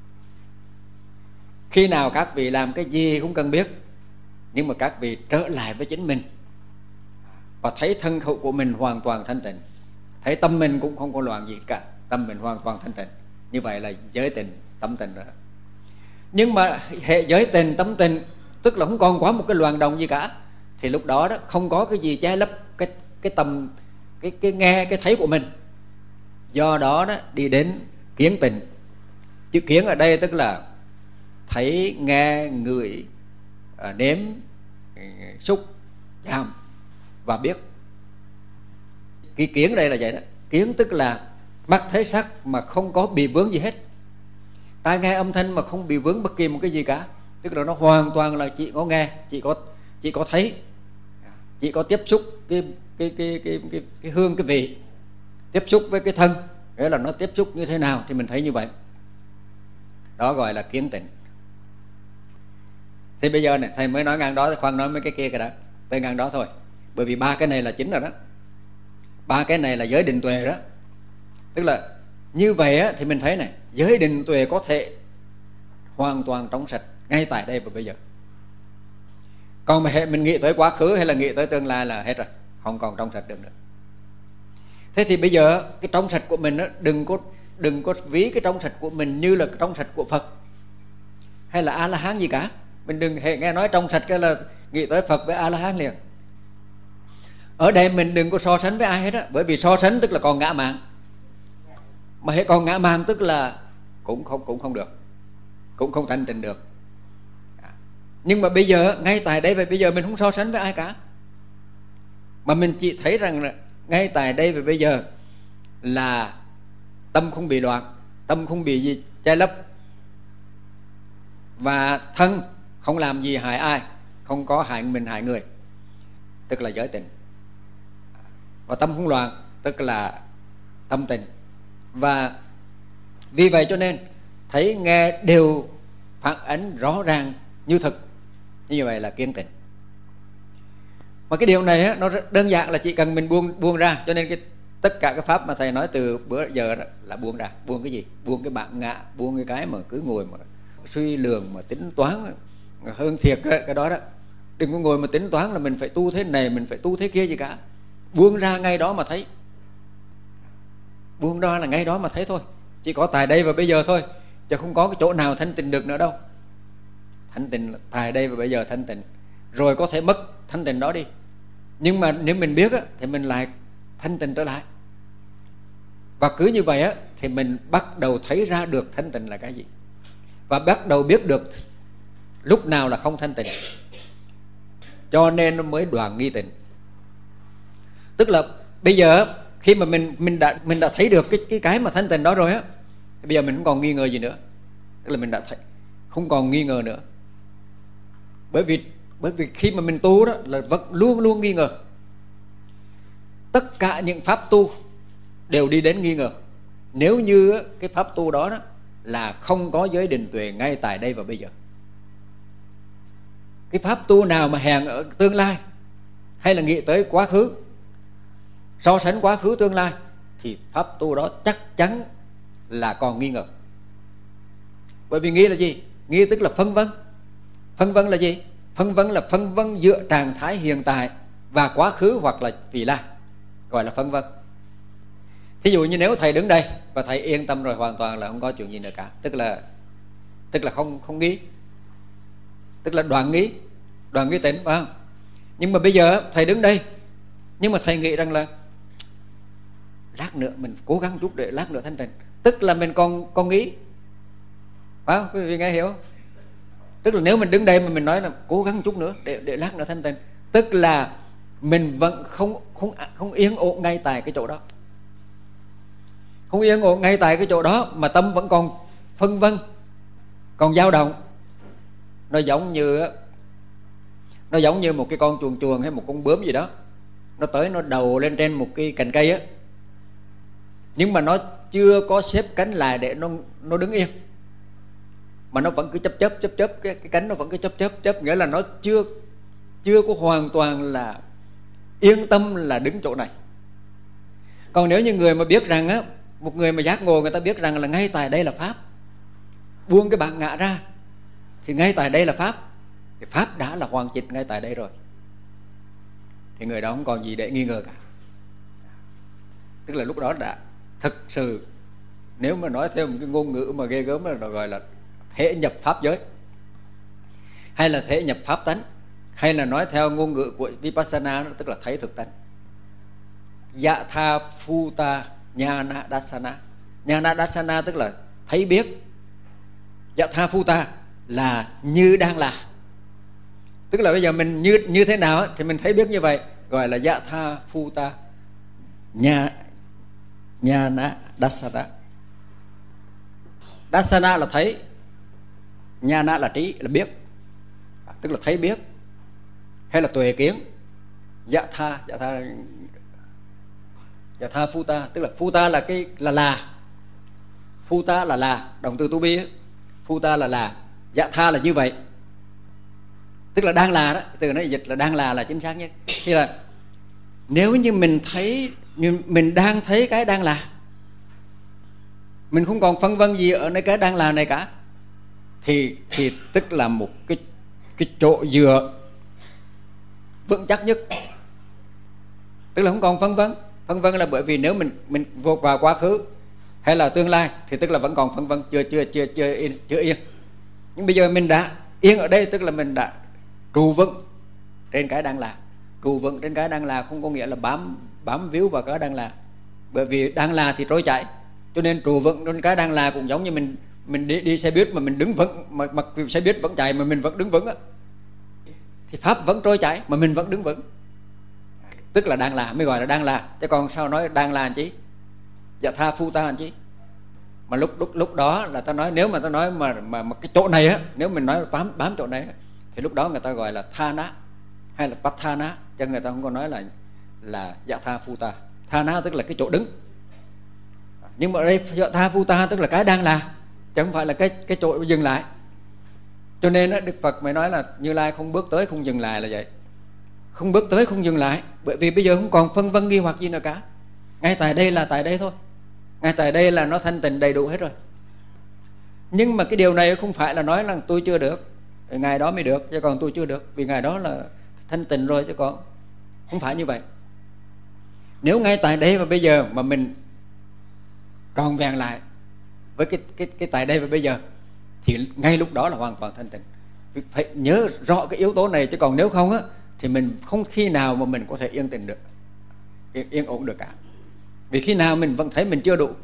Khi nào các vị làm cái gì cũng cần biết, nhưng mà các vị trở lại với chính mình và thấy thân khẩu của mình hoàn toàn thanh tịnh, thấy tâm mình cũng không có loạn gì cả, tâm mình hoàn toàn thanh tịnh, như vậy là giới tịnh, tâm tịnh rồi. Nhưng mà hệ giới tịnh, tâm tịnh, tức là không còn quá một cái loạn động gì cả, thì lúc đó không có cái gì che lấp cái tầm, cái nghe, cái thấy của mình. Do đó đi đến kiến tịnh. Chữ kiến ở đây tức là thấy, nghe, ngửi, nếm, xúc, chạm và biết. Cái kiến đây là vậy đó. Kiến tức là mắt thấy sắc mà không có bị vướng gì hết, tai nghe âm thanh mà không bị vướng bất kỳ một cái gì cả, tức là nó hoàn toàn là chỉ có nghe, chỉ có thấy, chỉ có tiếp xúc cái hương, cái vị, tiếp xúc với cái thân, nghĩa là nó tiếp xúc như thế nào thì mình thấy như vậy. Đó gọi là kiến tịnh. Thì bây giờ này thầy mới nói ngang đó, khoan nói mấy cái kia cái đã, tới ngang đó thôi. Bởi vì ba cái này là chính rồi đó, ba cái này là giới định tuệ đó. Tức là như vậy á, thì mình thấy này, giới định tuệ có thể hoàn toàn trong sạch ngay tại đây và bây giờ. Còn mà hệ mình nghĩ tới quá khứ hay là nghĩ tới tương lai là hết rồi, không còn trong sạch được nữa. Thế thì bây giờ cái trong sạch của mình á, đừng có ví cái trong sạch của mình như là cái trong sạch của Phật hay là A-la-hán gì cả. Mình đừng hệ nghe nói trong sạch cái là nghĩ tới Phật với A-la-hán liền. Ở đây mình đừng có so sánh với ai hết á, bởi vì so sánh tức là còn ngã mạn. Mà hệ còn ngã mạn tức là cũng không được, cũng không thanh tịnh được. Nhưng mà bây giờ ngay tại đây và bây giờ mình không so sánh với ai cả, mà mình chỉ thấy rằng là ngay tại đây và bây giờ là tâm không bị loạn, tâm không bị gì che lấp, và thân không làm gì hại ai, không có hại mình hại người, tức là giới tịnh. Và tâm không loạn tức là tâm tịnh. Và vì vậy cho nên thấy nghe đều phản ánh rõ ràng như thực, như vậy là kiên tịnh. Mà cái điều này á, nó rất đơn giản là chỉ cần mình buông ra. Cho nên tất cả cái pháp mà thầy nói từ bữa giờ đó là buông ra. Buông cái gì? Buông cái bản ngã, buông cái mà cứ ngồi mà suy lường mà tính toán hơn thiệt cái đó đó. Đừng có ngồi mà tính toán là mình phải tu thế này, mình phải tu thế kia gì cả. Buông ra ngay đó mà thấy. Buông ra là ngay đó mà thấy thôi. Chỉ có tại đây và bây giờ thôi, chứ không có cái chỗ nào thanh tịnh được nữa đâu. Thanh tịnh là tại đây và bây giờ thanh tịnh, rồi có thể mất thanh tịnh đó đi. Nhưng mà nếu mình biết á, thì mình lại thanh tịnh trở lại. Và cứ như vậy á, thì mình bắt đầu thấy ra được thanh tịnh là cái gì, và bắt đầu biết được lúc nào là không thanh tịnh. Cho nên nó mới đoạn nghi tịnh. Tức là bây giờ khi mà mình đã thấy được cái mà thanh tịnh đó rồi á, thì bây giờ mình không còn nghi ngờ gì nữa. Tức là mình đã thấy không còn nghi ngờ nữa. Bởi vì khi mà mình tu đó là vẫn luôn luôn nghi ngờ. Tất cả những pháp tu đều đi đến nghi ngờ. Nếu như cái pháp tu đó là không có giới định tuệ ngay tại đây và bây giờ. Cái pháp tu nào mà hẹn ở tương lai, hay là nghĩ tới quá khứ, so sánh quá khứ tương lai, thì pháp tu đó chắc chắn là còn nghi ngờ. Bởi vì nghi là gì? Nghi tức là phân vân. Phân vân là gì? Phân vân là phân vân giữa trạng thái hiện tại và quá khứ hoặc là vị lai, gọi là phân vân. Thí dụ như nếu thầy đứng đây và thầy yên tâm rồi, hoàn toàn là không có chuyện gì nữa cả, tức là không nghi, tức là đoạn nghi tịnh, phải không? Nhưng mà bây giờ thầy đứng đây, nhưng mà thầy nghĩ rằng là lát nữa mình cố gắng chút để lát nữa thanh tịnh, tức là mình còn nghĩ, phải không? Quý vị nghe hiểu không? Tức là nếu mình đứng đây mà mình nói là cố gắng chút nữa để lát nữa thanh tịnh, tức là mình vẫn không yên ổn ngay tại cái chỗ đó, không yên ổn ngay tại cái chỗ đó, mà tâm vẫn còn phân vân, còn dao động. Nó giống như một cái con chuồn hay một con bướm gì đó, nó tới nó đầu lên trên một cái cành cây á, nhưng mà nó chưa có xếp cánh lại để nó đứng yên, mà nó vẫn cứ chấp cái cánh nó vẫn cứ chấp, nghĩa là nó chưa có hoàn toàn là yên tâm là đứng chỗ này. Còn nếu như người mà biết rằng á, một người mà giác ngộ, người ta biết rằng là ngay tại đây là pháp, buông cái bản ngã ra thì ngay tại đây là pháp, thì pháp đã là hoàn chỉnh ngay tại đây rồi, thì người đó không còn gì để nghi ngờ cả. Tức là lúc đó đã thực sự, nếu mà nói theo một cái ngôn ngữ mà ghê gớm là gọi là thể nhập pháp giới, hay là thể nhập pháp tánh, hay là nói theo ngôn ngữ của Vipassana, tức là thấy thực tánh. Yatha Phuta Jnana Dassana. Jnana Dassana tức là thấy biết. Yatha Phuta là như đang là, tức là bây giờ mình như thế nào thì mình thấy biết như vậy, gọi là Yatha Phuta Jnana Dassana. Dassana là thấy, Jnana là trí, là biết, tức là thấy biết, hay là tuệ kiến. Yatha Phuta, tức là Phuta là cái là. Phuta là động từ to be, Phuta là. Yatha là như vậy. Tức là đang là đó, từ nó dịch là đang là chính xác nhất. Thì là nếu như mình đang thấy cái đang là, mình không còn phân vân gì ở nơi cái đang là này cả, thì tức là một cái chỗ dựa vững chắc nhất. Tức là không còn phân vân là bởi vì nếu mình vượt vào quá khứ hay là tương lai thì tức là vẫn còn phân vân, chưa yên. Nhưng bây giờ mình đã yên ở đây, tức là mình đã trụ vững trên cái đang là. Trụ vững trên cái đang là không có nghĩa là bám víu vào cái đang là, bởi vì đang là thì trôi chảy, cho nên trụ vững trên cái đang là cũng giống như mình đi xe buýt mà mình đứng vững, mà xe buýt vẫn chạy mà mình vẫn đứng vững á, thì pháp vẫn trôi chảy mà mình vẫn đứng vững, tức là đang là, mới gọi là đang là. Chứ còn sao nói đang là làm chi, dạ tha phu ta làm chi. Mà lúc đó là ta nói, nếu mà ta nói mà cái chỗ này á, nếu mình nói bám chỗ này á, thì lúc đó người ta gọi là tha ná hay là bát tha ná, chứ người ta không có nói là dạ tha phu ta. Tha ná tức là cái chỗ đứng, nhưng mà ở đây dạ tha phu ta tức là cái đang là, chứ không phải là cái chỗ dừng lại. Cho nên á, Đức Phật mới nói là Như Lai không bước tới không dừng lại là vậy. Không bước tới không dừng lại, bởi vì bây giờ không còn phân vân nghi hoặc gì nữa cả. Ngay tại đây là tại đây thôi, ngay tại đây là nó thanh tịnh đầy đủ hết rồi. Nhưng mà cái điều này không phải là nói là tôi chưa được, ngày đó mới được, chứ còn tôi chưa được vì ngày đó là thanh tịnh rồi, chứ còn không phải như vậy. Nếu ngay tại đây và bây giờ mà mình tròn vẹn lại với cái tại đây và bây giờ, thì ngay lúc đó là hoàn toàn thanh tịnh. Phải nhớ rõ cái yếu tố này, chứ còn nếu không á, thì mình không khi nào mà mình có thể yên tĩnh được, yên ổn được cả. Vì khi nào mình vẫn thấy mình chưa đủ.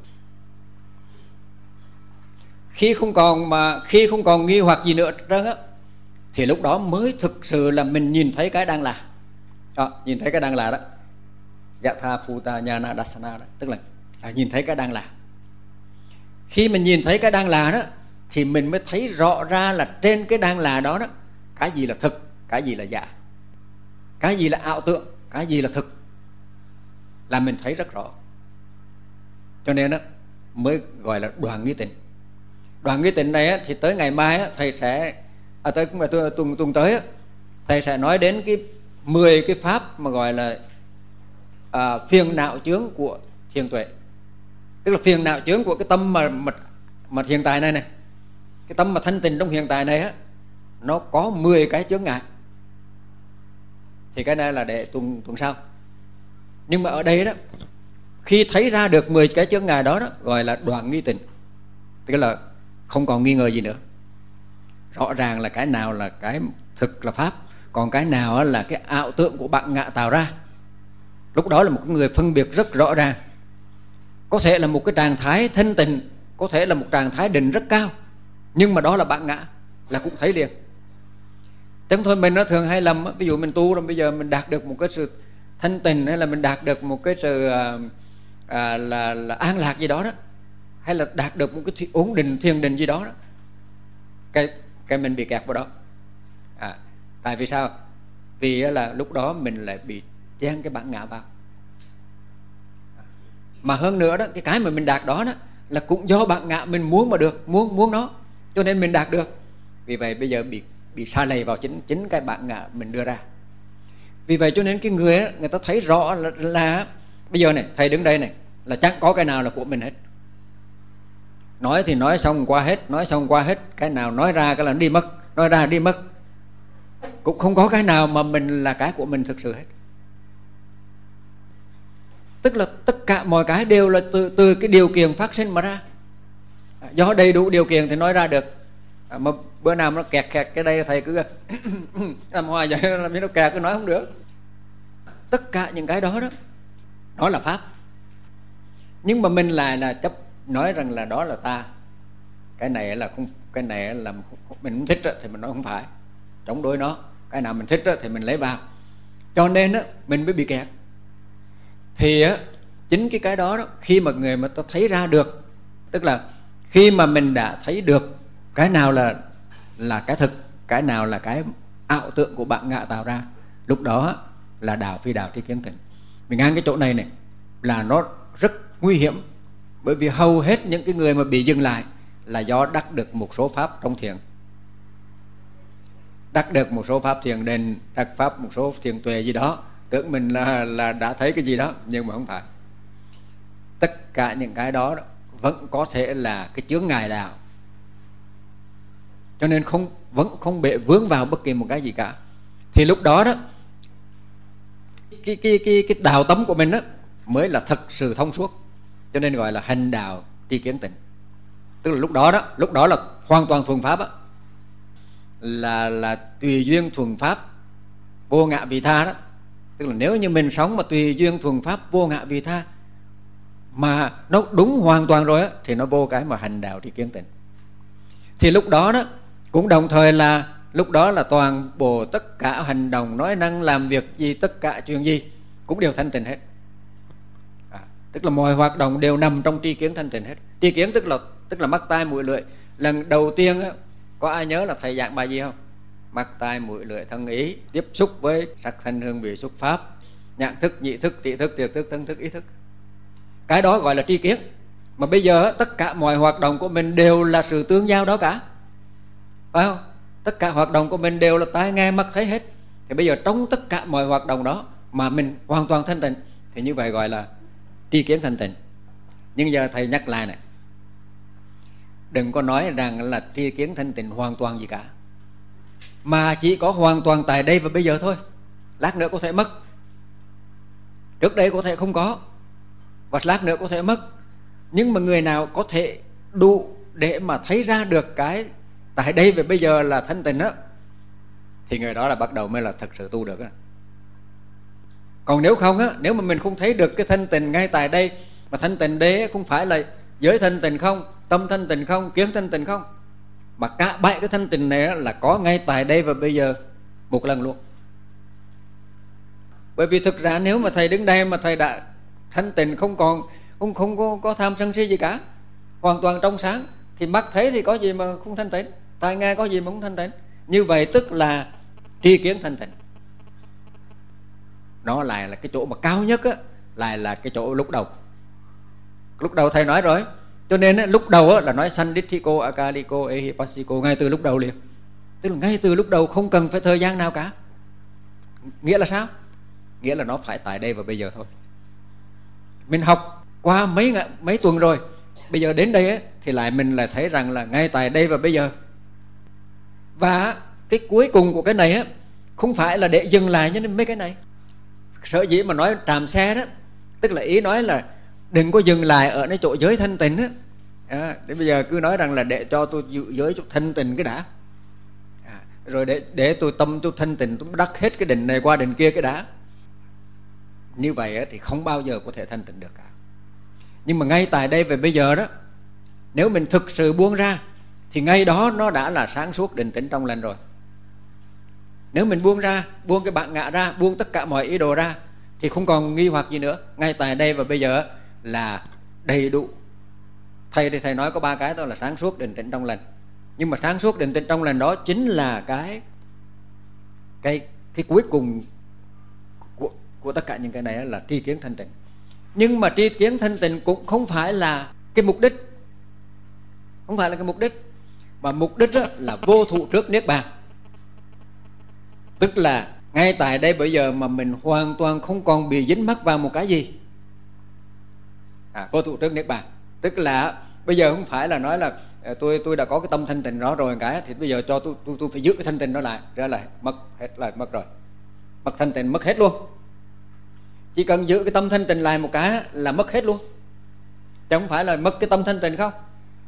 Khi không còn nghi hoặc gì nữa trơn á, thì lúc đó mới thực sự là mình nhìn thấy cái đang là. Nhìn thấy cái đang là đó, Yatha Phuta Nhana Dassana đó, tức là nhìn thấy cái đang là. Khi mình nhìn thấy cái đang là đó, thì mình mới thấy rõ ra là trên cái đang là đó đó, cái gì là thực, cái gì là giả, cái gì là ảo tượng, cái gì là thực, là mình thấy rất rõ. Cho nên đó mới gọi là đoạn nghi tịnh. Đoạn nghi tịnh này á, thì tới ngày mai á, thầy sẽ tới tuần tới á, thầy sẽ nói đến cái 10 cái pháp mà gọi là phiền não chướng của thiền tuệ. Tức là phiền não chướng của cái tâm mà hiện tại này, cái tâm mà thanh tịnh trong hiện tại này á, nó có 10 cái chướng ngại. Thì cái này là để tuần sau. Nhưng mà ở đây đó, khi thấy ra được 10 cái chướng ngại đó, gọi là đoạn nghi tịnh, tức là không còn nghi ngờ gì nữa. Rõ ràng là cái nào là cái thực là pháp, còn cái nào là cái ảo tượng của bạn ngạ tạo ra. Lúc đó là một người phân biệt rất rõ ràng. Có thể là một cái trạng thái thanh tịnh, có thể là một trạng thái định rất cao, nhưng mà đó là bạn ngã, là cũng thấy liền. Chẳng thôi mình nó thường hay lầm, ví dụ mình tu rồi bây giờ mình đạt được một cái sự thanh tịnh, hay là mình đạt được một cái sự là an lạc gì đó đó, hay là đạt được một cái ổn định thiền định gì đó, cái mình bị kẹt vào đó. Tại vì sao? Vì là lúc đó mình lại bị chen cái bản ngã vào. Mà hơn nữa đó, cái mà mình đạt đó là cũng do bản ngã mình muốn mà được, muốn nó, cho nên mình đạt được. Vì vậy bây giờ bị sa lầy vào chính cái bản ngã mình đưa ra. Vì vậy cho nên cái người ta thấy rõ là bây giờ này, thầy đứng đây này, là chẳng có cái nào là của mình hết. Nói thì nói xong qua hết, cái nào nói ra cái là nó đi mất, nói ra đi mất. Cũng không có cái nào mà mình là cái của mình thực sự hết. Tức là tất cả mọi cái đều là từ cái điều kiện phát sinh mà ra. Do đầy đủ điều kiện thì nói ra được. Mà bữa nào nó kẹt cái đây thầy cứ làm hoài vậy, làm như nó kẹt cứ nói không được. Tất cả những cái đó đó là pháp. Nhưng mà mình lại là chấp nói rằng là đó là ta. Cái này là không, cái này là mình không thích thì mình nói không phải, chống đối nó. Cái nào mình thích thì mình lấy vào. Cho nên mình mới bị kẹt. Thì chính cái đó khi mà người mà ta thấy ra được, tức là khi mà mình đã thấy được cái nào là cái thực, cái nào là cái ảo tượng của bạn ngạ tạo ra, lúc đó là đạo phi đạo tri kiến tịnh. Mình ngang cái chỗ này là nó rất nguy hiểm, bởi vì hầu hết những cái người mà bị dừng lại là do đắc được một số pháp trong thiền. đắc được một số pháp thiền định, đắc pháp một số thiền tuệ gì đó, tưởng mình là đã thấy cái gì đó, nhưng mà không phải. Tất cả những cái đó vẫn có thể là cái chướng ngại đạo, cho nên vẫn không bị vướng vào bất kỳ một cái gì cả. Thì lúc đó đó cái đạo tâm của mình đó mới là thật sự thông suốt, cho nên gọi là hành đạo tri kiến tịnh. Tức là lúc đó là hoàn toàn thuần pháp đó, là tùy duyên thuần pháp vô ngã vị tha đó. Tức là nếu như mình sống mà tùy duyên thuần pháp vô ngã vị tha mà nó đúng hoàn toàn rồi á, thì nó vô cái mà hành đạo tri kiến tịnh. Thì lúc đó đó cũng đồng thời là lúc đó là toàn bộ tất cả hành động, nói năng, làm việc gì, tất cả chuyện gì cũng đều thanh tịnh hết. Tức là mọi hoạt động đều nằm trong tri kiến thanh tịnh hết. Tri kiến tức là mắt tai mũi lưỡi. Lần đầu tiên á, có ai nhớ là thầy giảng bài gì không? Mắt tai mũi lưỡi thân ý tiếp xúc với sắc thanh hương vị xúc pháp, nhãn thức, nhị thức, tỷ thức, thiệt thức, thân thức, ý thức. Cái đó gọi là tri kiến. Mà bây giờ tất cả mọi hoạt động của mình đều là sự tương giao đó cả, phải không? Tất cả hoạt động của mình đều là tai nghe mắt thấy hết. Thì bây giờ trong tất cả mọi hoạt động đó mà mình hoàn toàn thanh tịnh, thì như vậy gọi là tri kiến thanh tịnh. Nhưng giờ thầy nhắc lại này, đừng có nói rằng là tri kiến thanh tịnh hoàn toàn gì cả, mà chỉ có hoàn toàn tại đây và bây giờ thôi. Lát nữa có thể mất, trước đây có thể không có, và lát nữa có thể mất. Nhưng mà người nào có thể đủ để mà thấy ra được cái tại đây và bây giờ là thanh tịnh đó, thì người đó là bắt đầu mới là thật sự tu được đó. Còn nếu không á, nếu mà mình không thấy được cái thanh tịnh ngay tại đây, mà thanh tịnh đấy không phải là giới thanh tịnh không, tâm thanh tịnh không, kiến thanh tịnh không, mà cả bảy cái thanh tịnh này là có ngay tại đây và bây giờ một lần luôn. Bởi vì thực ra nếu mà thầy đứng đây mà thầy đã thanh tịnh, không có tham sân si gì cả, hoàn toàn trong sáng, thì mắt thấy thì có gì mà không thanh tịnh, tai nghe có gì mà không thanh tịnh. Như vậy tức là tri kiến thanh tịnh. Nó lại là cái chỗ mà cao nhất á, lại là cái chỗ lúc đầu. Lúc đầu thầy nói rồi, cho nên á, lúc đầu á, là nói sandithiko, akaliko, ehipassiko, ngay từ lúc đầu liền. Tức là ngay từ lúc đầu không cần phải thời gian nào cả. Nghĩa là sao? Nghĩa là nó phải tại đây và bây giờ thôi. Mình học qua mấy tuần rồi, bây giờ đến đây ấy, thì mình lại thấy rằng là ngay tại đây và bây giờ. Và cái cuối cùng của cái này á, không phải là để dừng lại như mấy cái này. Sở dĩ mà nói tràm xe đó, tức là ý nói là đừng có dừng lại ở cái chỗ giới thanh tịnh á. Để bây giờ cứ nói rằng là để cho tôi giữ giới cho thanh tịnh cái đã, rồi để tôi tâm tôi thanh tịnh, tôi đắc hết cái định này qua định kia cái đã. Như vậy á, thì không bao giờ có thể thanh tịnh được cả. Nhưng mà ngay tại đây và bây giờ đó, nếu mình thực sự buông ra, thì ngay đó nó đã là sáng suốt, định tĩnh, trong lành rồi. Nếu mình buông ra, buông cái bản ngã ra, buông tất cả mọi ý đồ ra, thì không còn nghi hoặc gì nữa. Ngay tại đây và bây giờ là đầy đủ. Thầy thì thầy nói có 3 cái đó là sáng suốt, định tĩnh, trong lành. Nhưng mà sáng suốt, định tĩnh, trong lành đó chính là cái cuối cùng của tất cả những cái này là tri kiến thanh tịnh. Nhưng mà tri kiến thanh tịnh cũng không phải là cái mục đích, không phải là cái mục đích, mà mục đích là vô thụ trước niết bàn. Tức là ngay tại đây bây giờ mà mình hoàn toàn không còn bị dính mắc vào một cái gì. Vô thụ trước niết bàn tức là bây giờ không phải là nói là tôi đã có cái tâm thanh tịnh đó rồi cái, thì bây giờ cho tôi phải giữ cái thanh tịnh đó lại, ra là mất hết, là mất rồi, mất thanh tịnh mất hết luôn. Chỉ cần giữ cái tâm thanh tịnh lại một cái là mất hết luôn, chứ không phải là mất cái tâm thanh tịnh không,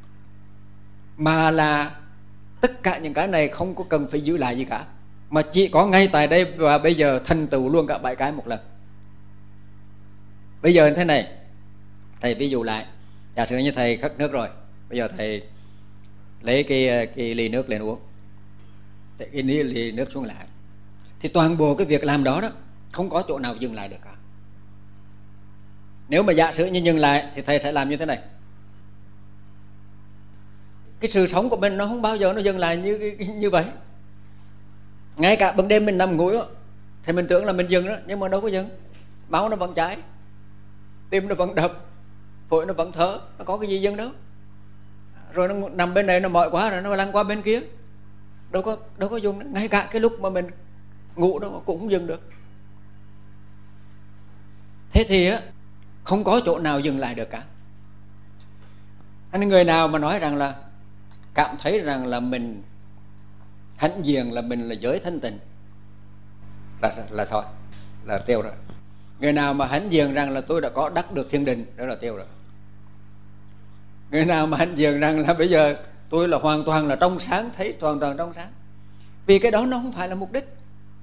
mà là tất cả những cái này không có cần phải giữ lại gì cả, mà chỉ có ngay tại đây và bây giờ thành tựu luôn cả 7 cái một lần. Bây giờ như thế này, thầy ví dụ lại, giả sử như thầy khất nước rồi, bây giờ thầy lấy cái ly nước lên uống, để cái ly nước xuống lại, thì toàn bộ cái việc làm đó không có chỗ nào dừng lại được cả. Nếu mà giả sử như dừng lại thì thầy sẽ làm như thế này. Cái sự sống của mình nó không bao giờ nó dừng lại như vậy. Ngay cả ban đêm mình nằm ngủ thì mình tưởng là mình dừng đó, nhưng mà đâu có dừng. Máu nó vẫn chảy, tim nó vẫn đập, phổi nó vẫn thở, nó có cái gì dừng đâu. Rồi nó nằm bên này nó mỏi quá rồi nó lăn qua bên kia. đâu có dùng, ngay cả cái lúc mà mình ngủ đó cũng không dừng được. Thế thì á, không có chỗ nào dừng lại được cả. Anh người nào mà nói rằng là cảm thấy rằng là mình hãnh diện là mình là giới thanh tịnh là thôi, là tiêu rồi. Người nào mà hãnh diện rằng là tôi đã có đắc được thiên đình, đó là tiêu rồi. Người nào mà hãnh diện rằng là bây giờ tôi là hoàn toàn là trong sáng, thấy hoàn toàn trong sáng, vì cái đó nó không phải là mục đích.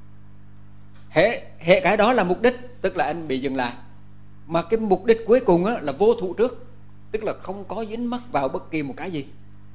Hệ cái đó là mục đích, tức là anh bị dừng lại. Mà cái mục đích cuối cùng á, là vô thụ trước, tức là không có dính mắc vào bất kỳ một cái gì.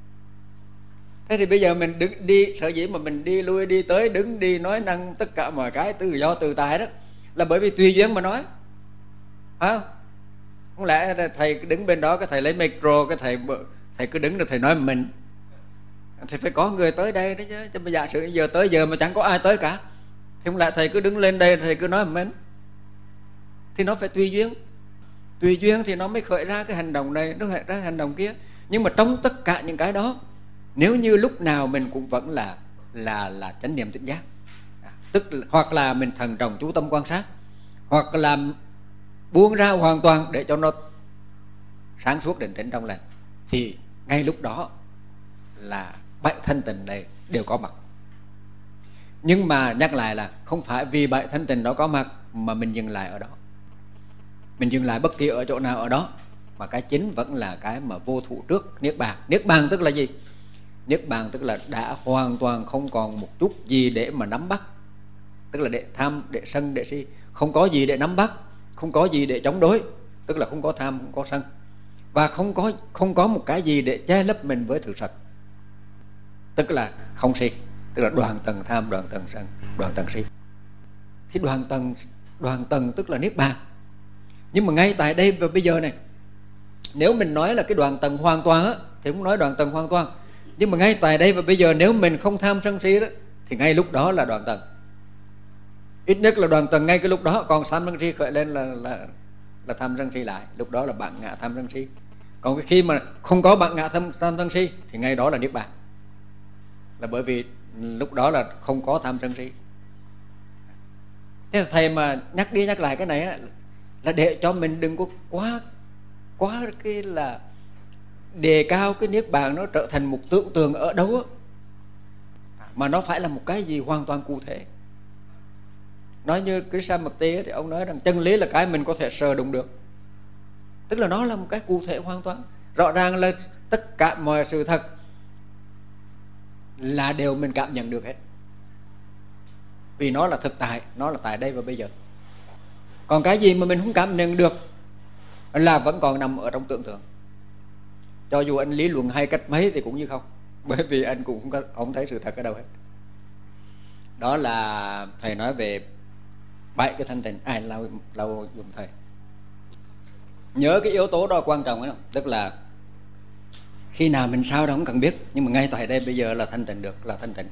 Thế thì bây giờ mình đứng đi, sở dĩ mà mình đi lui đi tới, đứng đi nói năng tất cả mọi cái tự do tự tại đó, là bởi vì tùy duyên mà nói, phải không? Không lẽ thầy đứng bên đó, cái thầy lấy micro, cái thầy cứ đứng rồi thầy nói mình, thì phải có người tới đây đó chứ. Chứ bây giờ sự giờ tới giờ mà chẳng có ai tới cả, thì không lẽ thầy cứ đứng lên đây thầy cứ nói mình? Thì nó phải tùy duyên. Tùy duyên thì nó mới khởi ra cái hành động này, nó khởi ra cái hành động kia. Nhưng mà trong tất cả những cái đó, nếu như lúc nào mình cũng vẫn là chánh niệm tỉnh giác, tức là, hoặc là mình thần trọng chú tâm quan sát, hoặc là buông ra hoàn toàn để cho nó sáng suốt định tĩnh trong lành, thì ngay lúc đó là bảy thanh tịnh này đều có mặt. Nhưng mà nhắc lại là không phải vì bảy thanh tịnh đó có mặt mà mình dừng lại ở đó, mình dừng lại bất kỳ ở chỗ nào ở đó, mà cái chính vẫn là cái mà vô thụ trước niết bàn. Niết bàn tức là gì? Niết bàn tức là đã hoàn toàn không còn một chút gì để mà nắm bắt, tức là để tham, để sân, để si, không có gì để nắm bắt, không có gì để chống đối, tức là không có tham, không có sân, và không có một cái gì để che lấp mình với thực thật, tức là không si, tức là đoạn tầng tham, đoạn tầng sân, đoạn tầng si. Thì đoạn tầng tức là niết bàn. Nhưng mà ngay tại đây và bây giờ này, nếu mình nói là cái đoạn tầng hoàn toàn á, thì không nói đoạn tầng hoàn toàn. Nhưng mà ngay tại đây và bây giờ, nếu mình không tham sân si đó, thì ngay lúc đó là đoạn tầng. Ít nhất là đoạn tầng ngay cái lúc đó. Còn tham sân si khởi lên là tham sân si lại, lúc đó là bản ngã tham sân si. Còn cái khi mà không có bản ngã tham sân si thì ngay đó là niết bàn, là bởi vì lúc đó là không có tham sân si. Thế thầy mà nhắc đi nhắc lại cái này á, là để cho mình đừng có quá cái là đề cao cái niết bàn nó trở thành một tưởng tượng ở đâu á, mà nó phải là một cái gì hoàn toàn cụ thể. Nói như Krishnamurti thì ông nói rằng chân lý là cái mình có thể sờ đụng được, tức là nó là một cái cụ thể hoàn toàn. Rõ ràng là tất cả mọi sự thật là đều mình cảm nhận được hết, vì nó là thực tại, nó là tại đây và bây giờ. Còn cái gì mà mình không cảm nhận được là vẫn còn nằm ở trong tưởng tượng. Cho dù anh lý luận hay cách mấy thì cũng như không, bởi vì anh cũng không thấy sự thật ở đâu hết. Đó là thầy nói về bảy cái thanh tịnh. Ai lâu dùng thầy nhớ cái yếu tố đó quan trọng đó. Tức là khi nào mình sao đó không cần biết, nhưng mà ngay tại đây bây giờ là thanh tịnh được, là thanh tịnh.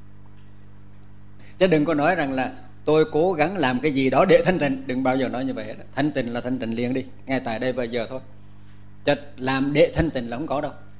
Chứ đừng có nói rằng là tôi cố gắng làm cái gì đó để thanh tịnh, đừng bao giờ nói như vậy hết. Thanh tịnh là thanh tịnh liền đi, ngay tại đây bây giờ thôi. Chứ làm để thanh tịnh là không có đâu.